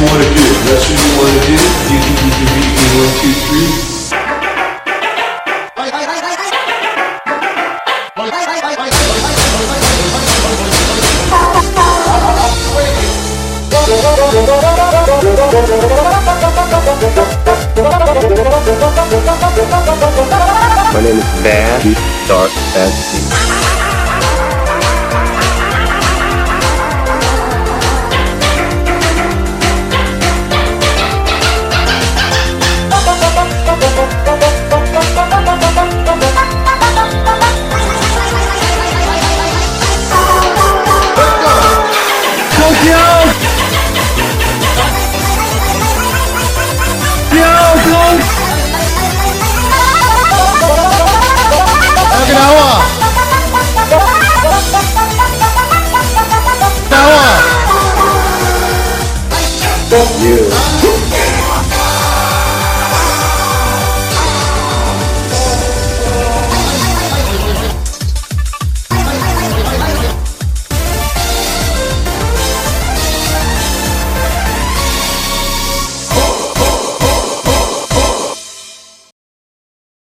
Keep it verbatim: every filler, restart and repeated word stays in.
want to do. That's what you want to do. You can, you can beat me one, two, three. My name is Bad Dark Fantasy. You.